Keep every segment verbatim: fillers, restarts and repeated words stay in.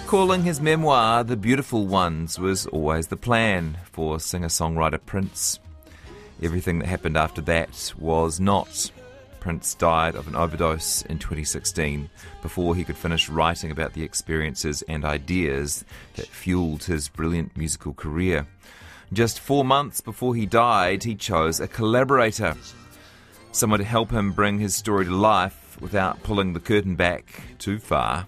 Calling his memoir The Beautiful Ones was always the plan for singer-songwriter Prince. Everything that happened after that was not. Prince died of an overdose in twenty sixteen before he could finish writing about the experiences and ideas that fueled his brilliant musical career. Just four months before he died, he chose a collaborator, someone to help him bring his story to life without pulling the curtain back too far.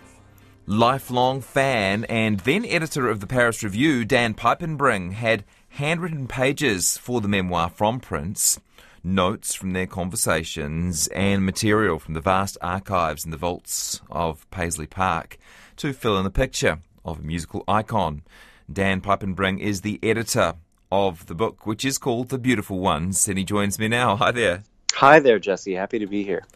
Lifelong fan and then editor of the Paris Review, Dan Piepenbring, had handwritten pages for the memoir from Prince, notes from their conversations, and material from the vast archives in the vaults of Paisley Park to fill in the picture of a musical icon. Dan Piepenbring is the editor of the book, which is called The Beautiful Ones, and he joins me now. Hi there. Hi there, Jesse. Happy to be here.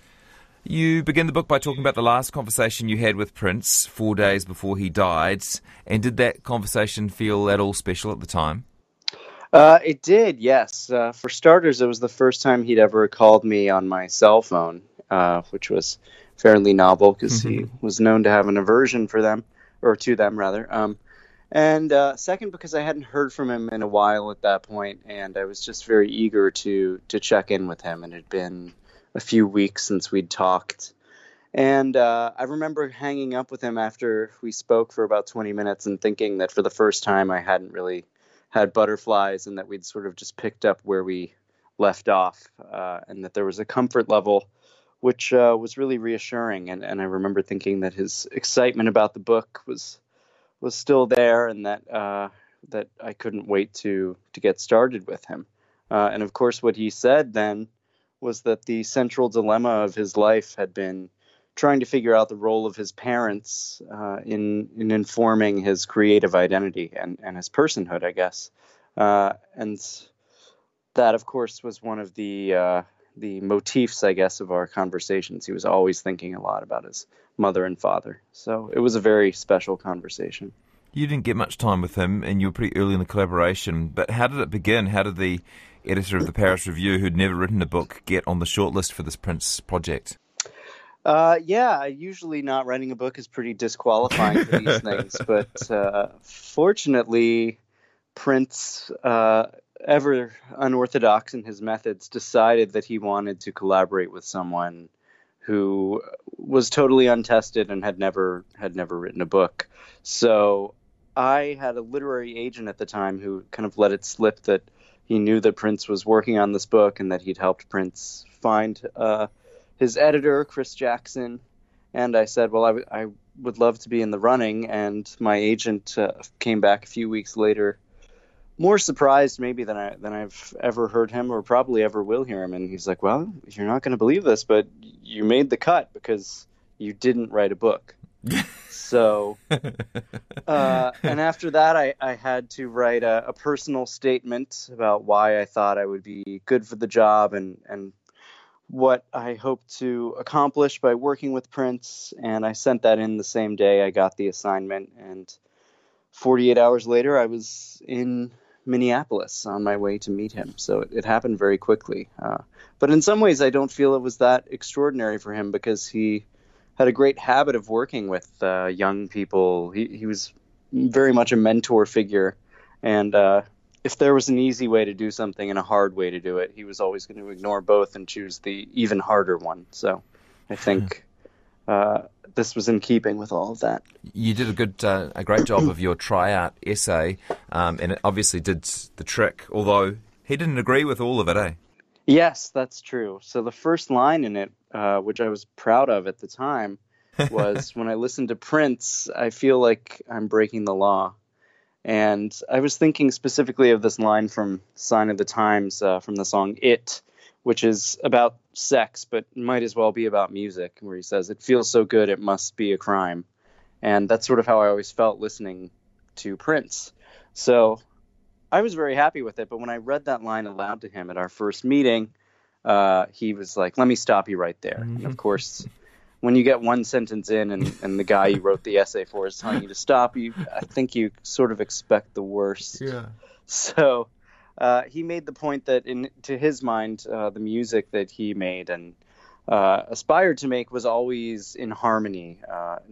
You begin the book by talking about the last conversation you had with Prince four days before he died. And did that conversation feel at all special at the time? Uh, it did, yes. Uh, for starters, it was the first time he'd ever called me on my cell phone, uh, which was fairly novel because he was known to have an aversion for them, or to them, rather. Um, and uh, second, because I hadn't heard from him in a while at that point, and I was just very eager to to check in with him. And it had been a few weeks since we'd talked. And uh, I remember hanging up with him after we spoke for about twenty minutes and thinking that for the first time I hadn't really had butterflies and that we'd sort of just picked up where we left off, uh, and that there was a comfort level which uh, was really reassuring. And, and I remember thinking that his excitement about the book was was still there, and that uh, that I couldn't wait to to get started with him. Uh, and of course, what he said then was that the central dilemma of his life had been trying to figure out the role of his parents uh, in in informing his creative identity and, and his personhood, I guess. Uh, and that, of course, was one of the uh, the motifs, I guess, of our conversations. He was always thinking a lot about his mother and father. So it was a very special conversation. You didn't get much time with him, and you were pretty early in the collaboration. But how did it begin? How did the editor of the Paris Review, who'd never written a book, get on the shortlist for this Prince project? Uh, yeah, usually not writing a book is pretty disqualifying for these things. But uh, fortunately, Prince, uh, ever unorthodox in his methods, decided that he wanted to collaborate with someone who was totally untested and had never had never written a book. So I had a literary agent at the time who kind of let it slip that he knew that Prince was working on this book and that he'd helped Prince find uh, his editor, Chris Jackson. And I said, well, I, w- I would love to be in the running. And my agent uh, came back a few weeks later, more surprised maybe than, I, than I've ever heard him or probably ever will hear him. And he's like, well, you're not going to believe this, but you made the cut because you didn't write a book. So, uh, and after that, I, I had to write a, a personal statement about why I thought I would be good for the job and, and what I hoped to accomplish by working with Prince. And I sent that in the same day I got the assignment. And forty-eight hours later, I was in Minneapolis on my way to meet him. So it, it happened very quickly. Uh, but in some ways, I don't feel it was that extraordinary for him because he had a great habit of working with uh, young people. He, he was very much a mentor figure. And uh, if there was an easy way to do something and a hard way to do it, he was always going to ignore both and choose the even harder one. So I think uh, this was in keeping with all of that. You did a good, uh, a great job of your tryout essay, um, and it obviously did the trick, although he didn't agree with all of it, eh? Yes, that's true. So the first line in it, uh, which I was proud of at the time, was when I listen to Prince, I feel like I'm breaking the law. And I was thinking specifically of this line from Sign of the Times uh, from the song It, which is about sex, but might as well be about music, where he says, it feels so good, it must be a crime. And that's sort of how I always felt listening to Prince. So I was very happy with it, but when I read that line aloud to him at our first meeting, uh, he was like, let me stop you right there. Mm-hmm. And of course, when you get one sentence in and, and the guy you wrote the essay for is telling you to stop, you I think you sort of expect the worst. Yeah. So uh, he made the point that in to his mind, uh, the music that he made and uh, aspired to make was always in harmony, uh, not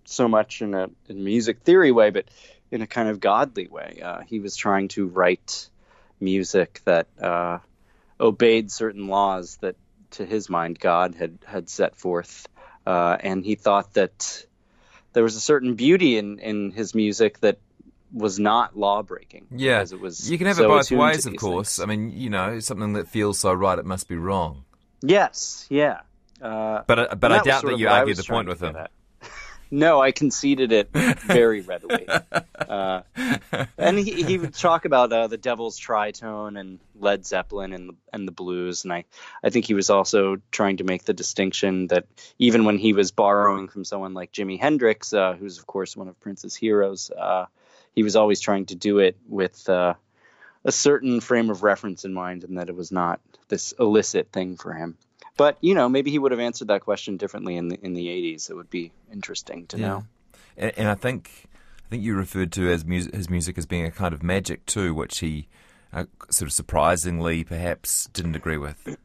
so much in a in music theory way, but in a kind of godly way. Uh, he was trying to write music that uh, obeyed certain laws that, to his mind, God had, had set forth. Uh, and he thought that there was a certain beauty in, in his music that was not law-breaking. Yeah, it was you can have so it both attuned ways, to of these course. things. I mean, you know, something that feels so right, it must be wrong. Yes, yeah. Uh, But I- but and I was doubt sort that of you what I argued was the point trying with to him. get at. No, I conceded it very readily. Uh, and he, he would talk about uh, the Devil's Tritone and Led Zeppelin and the, and the blues. And I, I think he was also trying to make the distinction that even when he was borrowing from someone like Jimi Hendrix, uh, who's, of course, one of Prince's heroes, uh, he was always trying to do it with uh, a certain frame of reference in mind, and that it was not this illicit thing for him. But, you know, maybe he would have answered that question differently in the in the eighties. It would be interesting to Yeah. know. And, and I think I think you referred to as music, his music as being a kind of magic too, which he uh, sort of surprisingly perhaps didn't agree with.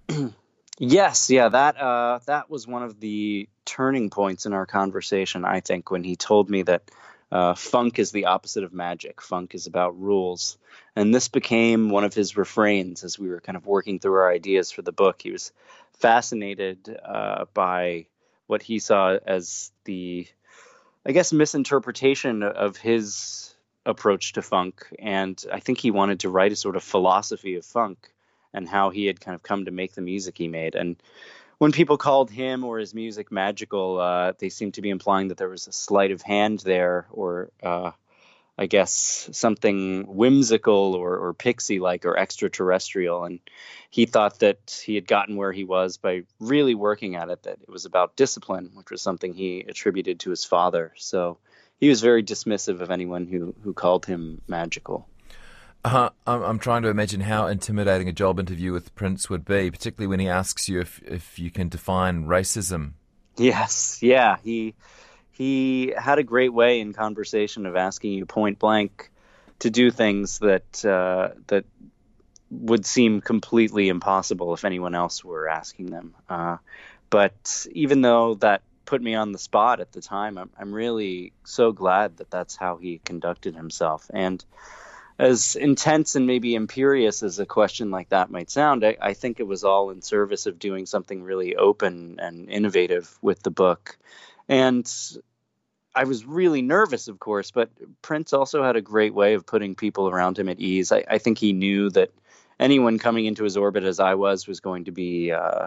Yes, yeah, that uh, that was one of the turning points in our conversation, I think, when he told me that uh, funk is the opposite of magic. Funk is about rules. And this became one of his refrains as we were kind of working through our ideas for the book. He was fascinated uh, by what he saw as the, I guess, misinterpretation of his approach to funk. And I think he wanted to write a sort of philosophy of funk and how he had kind of come to make the music he made. And when people called him or his music magical, uh, they seemed to be implying that there was a sleight of hand there, or uh, I guess something whimsical or, or pixie-like or extraterrestrial. And he thought that he had gotten where he was by really working at it, that it was about discipline, which was something he attributed to his father. So he was very dismissive of anyone who, who called him magical. Uh, I'm, I'm trying to imagine how intimidating a job interview with Prince would be, particularly when he asks you if, if you can define racism. Yes, yeah. He he had a great way in conversation of asking you point blank to do things that uh, that would seem completely impossible if anyone else were asking them. Uh, but even though that put me on the spot at the time, I'm, I'm really so glad that that's how he conducted himself. And as intense and maybe imperious as a question like that might sound, I, I think it was all in service of doing something really open and innovative with the book. And I was really nervous, of course, but Prince also had a great way of putting people around him at ease. I, I think he knew that anyone coming into his orbit, as I was, was going to be uh,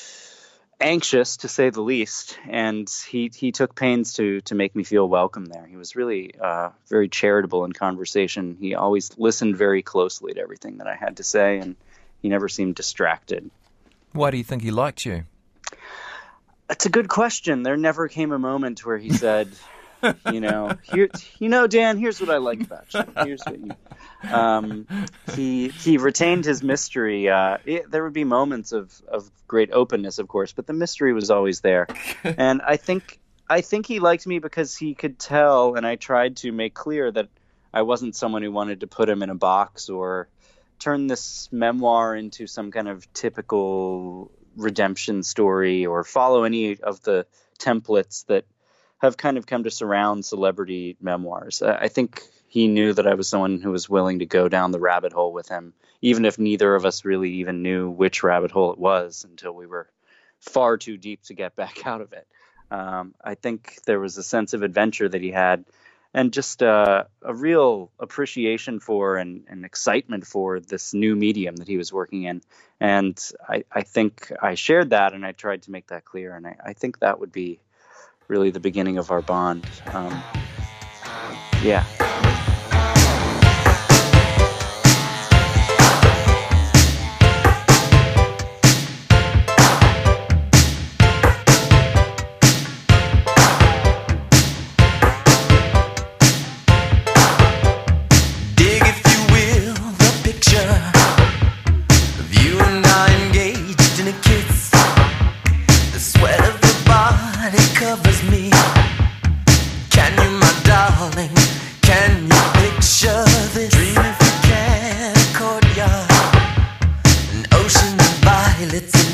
anxious, to say the least, and he he took pains to to make me feel welcome there. He was really uh, very charitable in conversation. He always listened very closely to everything that I had to say, and he never seemed distracted. Why do you think he liked you? That's a good question. There never came a moment where he said, you know, here, you know, Dan, here's what I like about you. Here's what you. Um, he he retained his mystery. Uh, it, there would be moments of, of great openness, of course, but the mystery was always there. And I think I think he liked me because he could tell, and I tried to make clear that I wasn't someone who wanted to put him in a box or turn this memoir into some kind of typical redemption story or follow any of the templates that have kind of come to surround celebrity memoirs. I think he knew that I was someone who was willing to go down the rabbit hole with him, even if neither of us really even knew which rabbit hole it was until we were far too deep to get back out of it. Um, I think there was a sense of adventure that he had, and just uh, a real appreciation for and, and excitement for this new medium that he was working in. And I, I think I shared that, and I tried to make that clear. And I, I think that would be really the beginning of our bond. Um, yeah.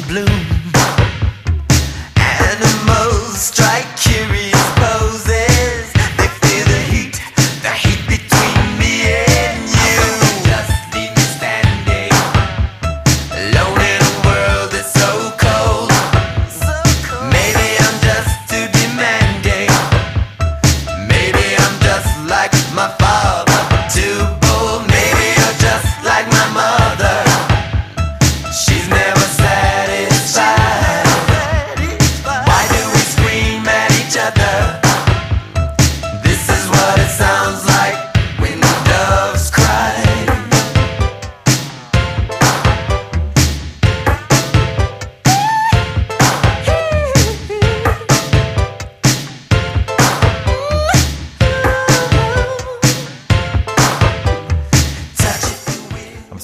Animals strike curious poses.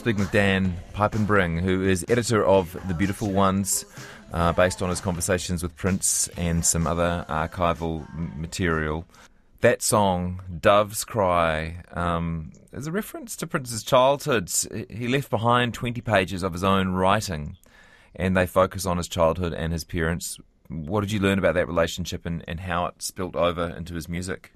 speaking with Dan Piepenbring, who is editor of The Beautiful Ones, uh, based on his conversations with Prince and some other archival material. That song, Dove's Cry, um, is a reference to Prince's childhood. He left behind twenty pages of his own writing, and they focus on his childhood and his parents. What did you learn about that relationship and, and how it spilt over into his music?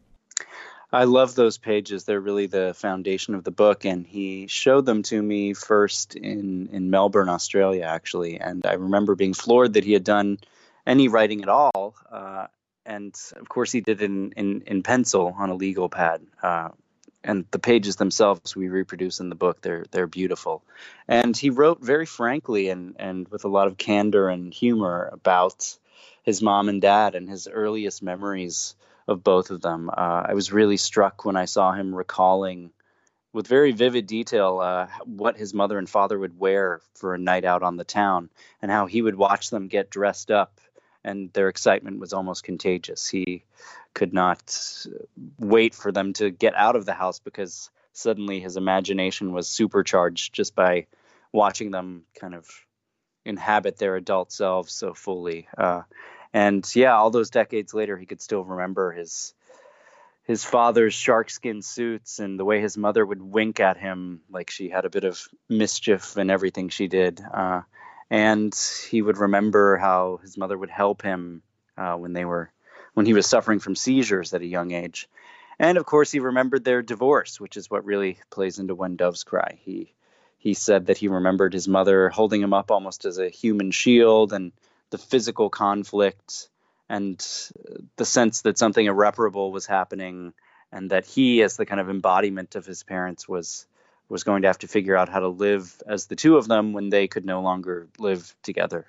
I love those pages. They're really the foundation of the book, and he showed them to me first in, in Melbourne, Australia, actually. And I remember being floored that he had done any writing at all. Uh, and, of course, he did it in, in, in pencil on a legal pad. Uh, and the pages themselves we reproduce in the book. They're they're beautiful. And he wrote very frankly and, and with a lot of candor and humor about his mom and dad and his earliest memories of both of them. Uh, I was really struck when I saw him recalling with very vivid detail uh, what his mother and father would wear for a night out on the town and how he would watch them get dressed up, and their excitement was almost contagious. He could not wait for them to get out of the house because suddenly his imagination was supercharged just by watching them kind of inhabit their adult selves so fully. Uh, And yeah, all those decades later, he could still remember his his father's sharkskin suits and the way his mother would wink at him like she had a bit of mischief in everything she did. Uh, and he would remember how his mother would help him uh, when they were when he was suffering from seizures at a young age. And of course, he remembered their divorce, which is what really plays into When Doves Cry. He he said that he remembered his mother holding him up almost as a human shield, and the physical conflict and the sense that something irreparable was happening, and that he, as the kind of embodiment of his parents, was was going to have to figure out how to live as the two of them when they could no longer live together.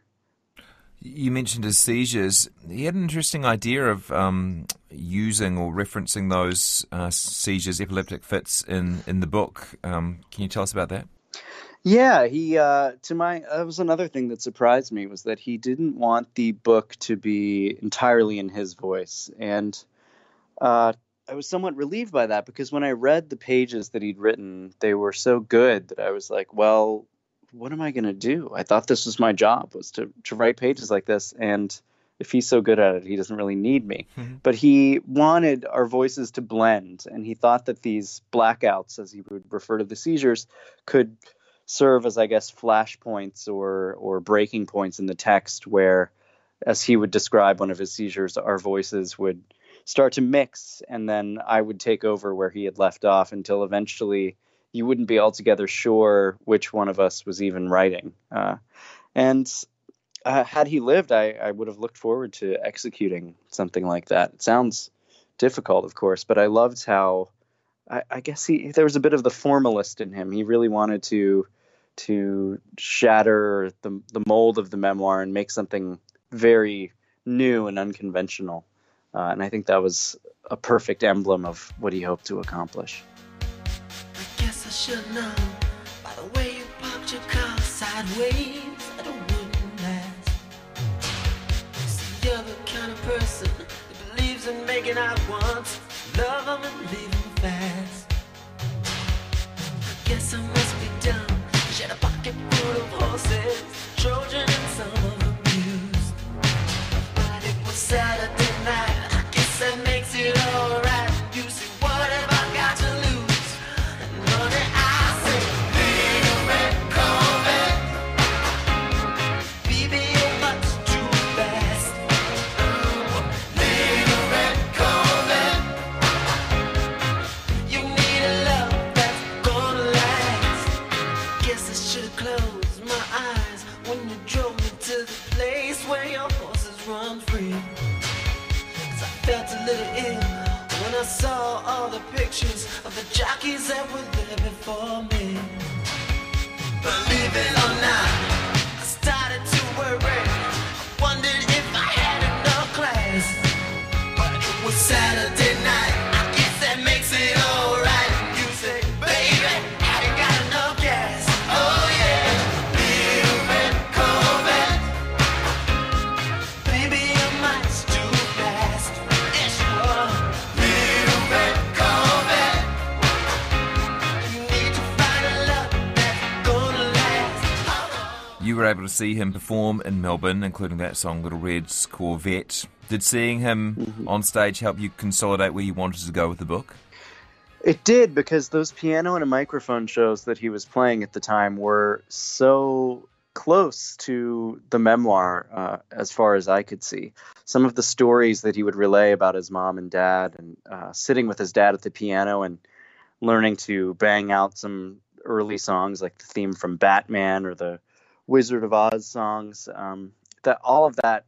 You mentioned his seizures. He had an interesting idea of um, using or referencing those uh, seizures, epileptic fits, in, in the book. Um, can you tell us about that? Yeah, he, uh, to my, that was another thing that surprised me, was that he didn't want the book to be entirely in his voice. And uh, I was somewhat relieved by that, because when I read the pages that he'd written, they were so good that I was like, well, what am I going to do? I thought this was my job, was to, to write pages like this. And if he's so good at it, he doesn't really need me. Mm-hmm. But he wanted our voices to blend. And he thought that these blackouts, as he would refer to the seizures, could serve as, I guess, flashpoints or or breaking points in the text where, as he would describe one of his seizures, our voices would start to mix, and then I would take over where he had left off until eventually you wouldn't be altogether sure which one of us was even writing. Uh, and uh, had he lived, I, I would have looked forward to executing something like that. It sounds difficult, of course, but I loved how, I, I guess he there was a bit of the formalist in him. He really wanted to to shatter the the mold of the memoir and make something very new and unconventional. Uh, and I think that was a perfect emblem of what he hoped to accomplish. I guess I should know by the way you parked your car sideways at a wooden last. See, you're the kind of person that believes in making out once, love them and leave them fast. I guess I must be dumb. She had a pocket full of horses, Trojan and some of them used. But it was Saturday night, I guess that makes it alright. You say, what have I got to lose? And honey, I say, little red Corvette, baby, you're much too fast. Little red Corvette, you need a love that's gonna last. Guess I should've closed my eyes when you drove me to the place where your horses run free. Cause I felt a little ill when I saw all the pictures of the jockeys that were there before me. Believe it or not, I started to worry. I wondered if I had enough class. But it was Saturday night, I guess that makes it alright. You say, baby, I ain't got enough gas. Oh yeah, little red Corvette, baby, you're much too fast. Yes, you are. Little red Corvette, you need to find a love that's gonna able to see him perform in Melbourne, including that song Little Red's Corvette. Did seeing him mm-hmm. on stage help you consolidate where you wanted to go with the book? It did, because those piano and a microphone shows that he was playing at the time were so close to the memoir, uh, as far as I could see. Some of the stories that he would relay about his mom and dad, and uh, sitting with his dad at the piano and learning to bang out some early songs like the theme from Batman or the Wizard of Oz songs, um, that all of that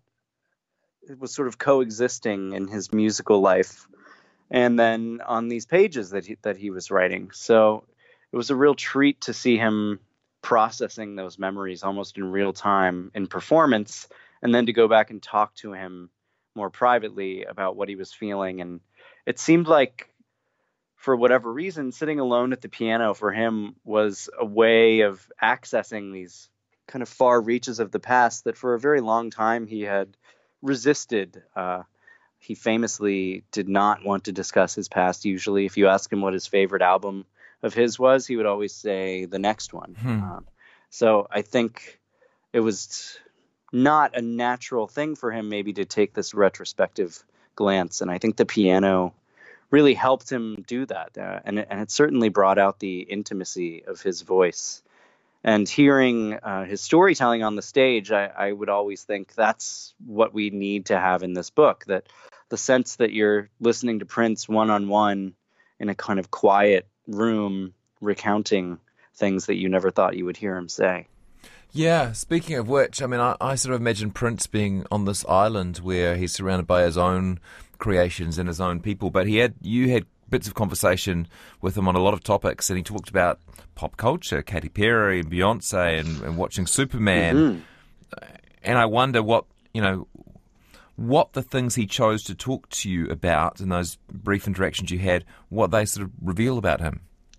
was sort of coexisting in his musical life, and then on these pages that he, that he was writing. So it was a real treat to see him processing those memories almost in real time in performance, and then to go back and talk to him more privately about what he was feeling. And it seemed like, for whatever reason, sitting alone at the piano for him was a way of accessing these kind of far reaches of the past that for a very long time he had resisted. Uh, he famously did not want to discuss his past. Usually, if you ask him what his favorite album of his was, he would always say the next one. Hmm. Um, so I think it was not a natural thing for him maybe to take this retrospective glance. And I think the piano really helped him do that. Uh, and, it, and it certainly brought out the intimacy of his voice. And hearing uh, his storytelling on the stage, I, I would always think that's what we need to have in this book, that the sense that you're listening to Prince one-on-one in a kind of quiet room, recounting things that you never thought you would hear him say. Yeah, speaking of which, I mean, I, I sort of imagine Prince being on this island where he's surrounded by his own creations and his own people, but he had you had bits of conversation with him on a lot of topics, and he talked about pop culture, Katy Perry and Beyonce, and, and watching Superman. Mm-hmm. And I wonder what, you know, what the things he chose to talk to you about in those brief interactions you had, what they sort of reveal about him.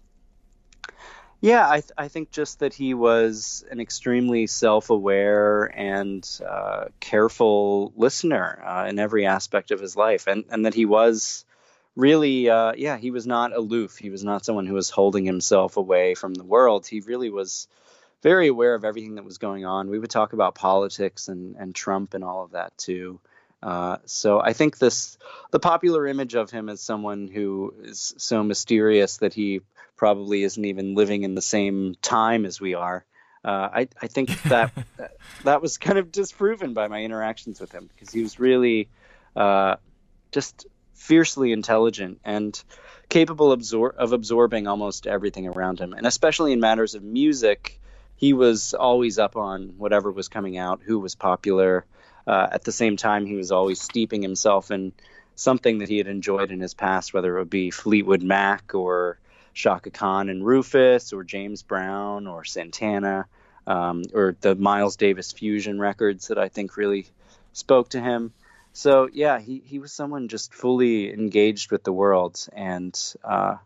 Yeah, I, th- I think just that he was an extremely self-aware and uh, careful listener uh, in every aspect of his life, and, and that he was really, uh, yeah, he was not aloof. He was not someone who was holding himself away from the world. He really was very aware of everything that was going on. We would talk about politics and, and Trump and all of that too. Uh, so I think this, the popular image of him as someone who is so mysterious that he probably isn't even living in the same time as we are. Uh, I, I think that that was kind of disproven by my interactions with him, because he was really uh, just fiercely intelligent and capable absor- of absorbing almost everything around him. And especially in matters of music, he was always up on whatever was coming out, who was popular. Uh, at the same time, he was always steeping himself in something that he had enjoyed in his past, whether it would be Fleetwood Mac or Chaka Khan and Rufus, or James Brown or Santana, um, or the Miles Davis fusion records that I think really spoke to him. So, yeah, he, he was someone just fully engaged with the world. And uh,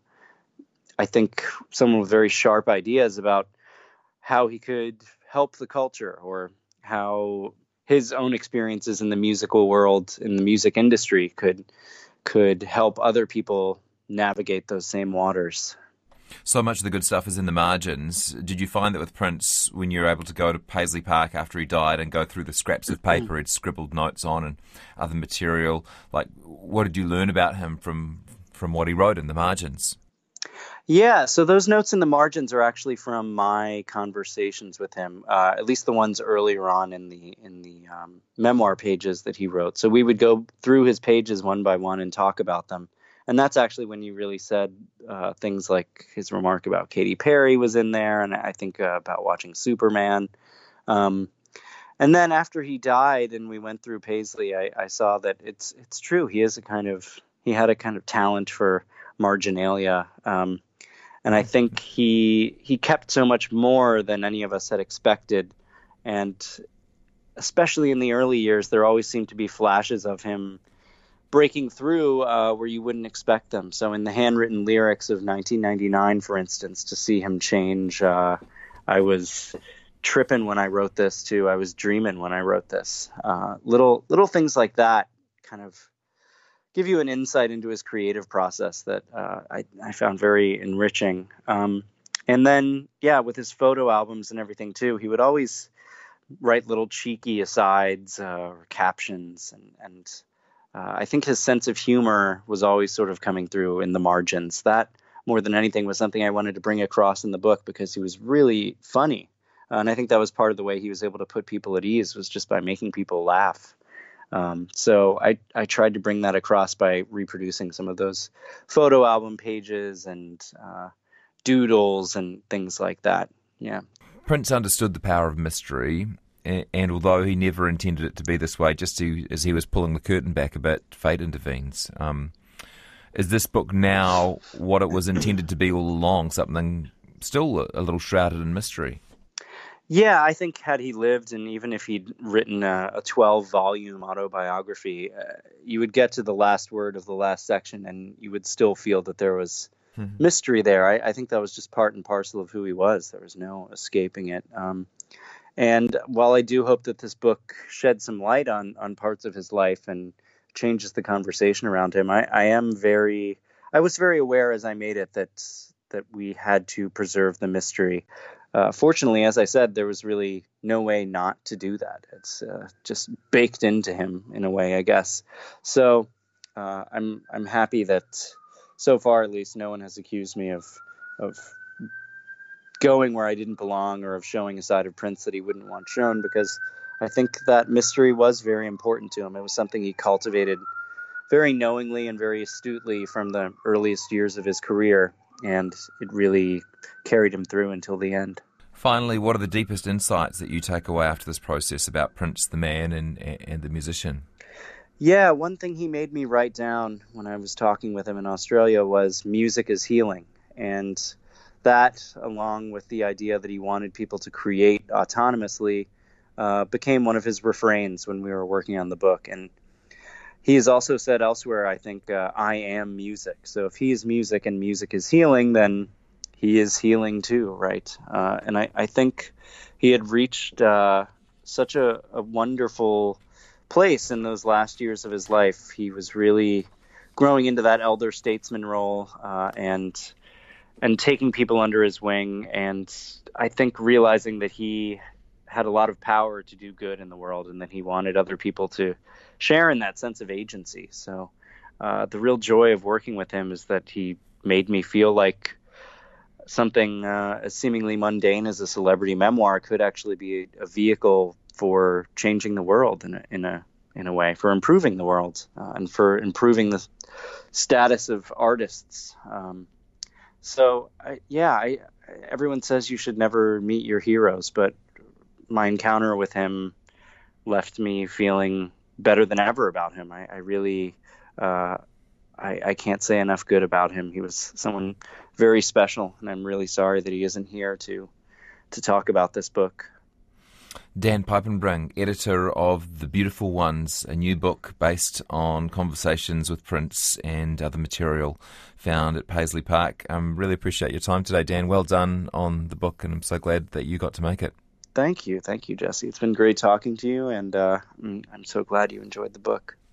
I think someone with very sharp ideas about how he could help the culture, or how his own experiences in the musical world, in the music industry, could could help other people navigate those same waters. So much of the good stuff is in the margins. Did you find that with Prince, when you were able to go to Paisley Park after he died and go through the scraps of paper he'd scribbled notes on and other material, like, what did you learn about him from from what he wrote in the margins? Yeah, so those notes in the margins are actually from my conversations with him, uh, at least the ones earlier on in the in the um, memoir pages that he wrote. So we would go through his pages one by one and talk about them. And that's actually when you really said uh, things like his remark about Katy Perry was in there, and I think uh, about watching Superman. Um, and then after he died and we went through Paisley, I, I saw that it's it's true. He is a kind of he had a kind of talent for marginalia. Um, And I think he he kept so much more than any of us had expected. And especially in the early years, there always seemed to be flashes of him breaking through uh, where you wouldn't expect them. So in the handwritten lyrics of nineteen ninety-nine, for instance, to see him change, uh, I was tripping when I wrote this too. I was dreaming when I wrote this. Uh, little little things like that kind of give you an insight into his creative process that uh, I, I found very enriching. Um, and then, yeah, with his photo albums and everything too, he would always write little cheeky asides uh, or captions, and and uh, I think his sense of humor was always sort of coming through in the margins. That, more than anything, was something I wanted to bring across in the book, because he was really funny, uh, and I think that was part of the way he was able to put people at ease, was just by making people laugh. Um, so I, I tried to bring that across by reproducing some of those photo album pages and uh, doodles and things like that. Yeah. Prince understood the power of mystery, and, and although he never intended it to be this way, just to, as he was pulling the curtain back a bit, fate intervenes. Um, is this book now what it was intended to be all along, something still a, a little shrouded in mystery? Yeah, I think had he lived, and even if he'd written a twelve-volume autobiography, uh, you would get to the last word of the last section, and you would still feel that there was mm-hmm. mystery there. I, I think that was just part and parcel of who he was. There was no escaping it. Um, and while I do hope that this book sheds some light on on parts of his life and changes the conversation around him, I, I am very, I was very aware as I made it that that we had to preserve the mystery. Uh, fortunately, as I said, there was really no way not to do that. It's uh, just baked into him in a way, I guess. So uh, I'm I'm happy that so far, at least, no one has accused me of of going where I didn't belong, or of showing a side of Prince that he wouldn't want shown, because I think that mystery was very important to him. It was something he cultivated very knowingly and very astutely from the earliest years of his career, and it really carried him through until the end. Finally, what are the deepest insights that you take away after this process about Prince, the man, and, and the musician? Yeah, one thing he made me write down when I was talking with him in Australia was music is healing. And that, along with the idea that he wanted people to create autonomously, uh, became one of his refrains when we were working on the book. And he has also said elsewhere, I think, uh, I am music. So if he is music and music is healing, then he is healing too, right? Uh, and I, I think he had reached uh, such a, a wonderful place in those last years of his life. He was really growing into that elder statesman role uh, and and taking people under his wing. And I think realizing that he had a lot of power to do good in the world, and that he wanted other people to share in that sense of agency. So uh, the real joy of working with him is that he made me feel like something uh, as seemingly mundane as a celebrity memoir could actually be a vehicle for changing the world in a in a in a way, for improving the world uh, and for improving the status of artists. Um, so I, yeah, I, everyone says you should never meet your heroes, but my encounter with him left me feeling better than ever about him. I, I really, uh, I, I can't say enough good about him. He was someone very special, and I'm really sorry that he isn't here to to talk about this book. Dan Piepenbring, editor of The Beautiful Ones, a new book based on conversations with Prince and other material found at Paisley Park. I um, really appreciate your time today, Dan. Well done on the book, and I'm so glad that you got to make it. Thank you. Thank you, Jesse. It's been great talking to you, and uh, I'm so glad you enjoyed the book.